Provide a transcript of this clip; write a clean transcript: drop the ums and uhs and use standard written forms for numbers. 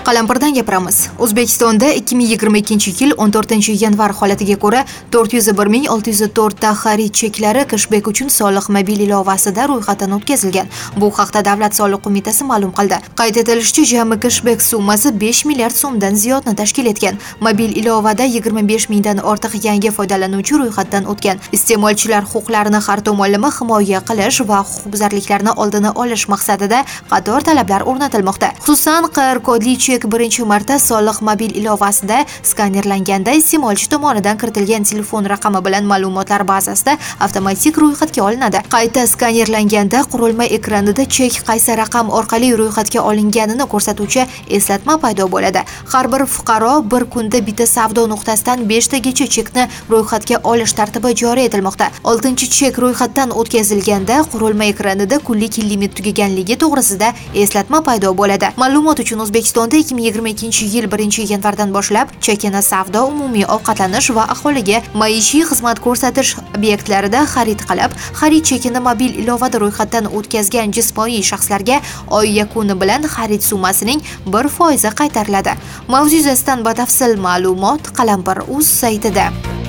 Qalampirdan gapiramiz. O'zbekistonda 2022-yil 14-yanvar holatiga ko'ra 401.604 ta xarid cheklari cashback uchun soliq mobil ilovasida ro'yxatdan o'tkazilgan. Bu haqda Davlat soliq qo'mitasi ma'lum qildi. Qayd etilishicha, jami cashback summasi 5 milliard so'mdan ziyodni tashkil etgan. Mobil ilovada 25 mingdan ortiq yangi foydalanuvchi ro'yxatdan o'tgan. Iste'molchilar huquqlarini har tomonlama himoya qilish va huquqbuzarliklarni oldini olish maqsadida qator talablar o'rnatilmoqda. Xususan, QR kodli chek birinchi marta soliq mobil ilovasida skanerlanganda iste'molchi tomonidan kiritilgan telefon raqami bilan ma'lumotlar bazasida avtomatik ro'yxatga olinadi. Qayta skanerlanganda qurilma ekranida chek qaysi raqam orqali ro'yxatga olinganini ko'rsatuvchi eslatma paydo bo'ladi. Har bir fuqaro bir kunda bitta savdo nuqtasidan 5 tagacha chekni ro'yxatga olish tartibi joriy etilmoqda. 6-chek ro'yxatdan o'tkazilganda qurilma ekranida kunlik limit tugaganligi to'g'risida eslatma paydo bo'ladi. Ma'lumot uchun O'zbekistonda 2022-yil 1-yanvardan boshlab chakana savdo, umumiy ovqatlanish va aholiga maishiy xizmat ko'rsatish obyektlarida xarid qilib, xarid chekini mobil ilovada ro'yxatdan o'tkazgan jismoniy shaxslarga oy yakuni bilan xarid summasining 1% qaytariladi. Mavzu yuzasidan batafsil ma'lumot Qalampir.uz saytida.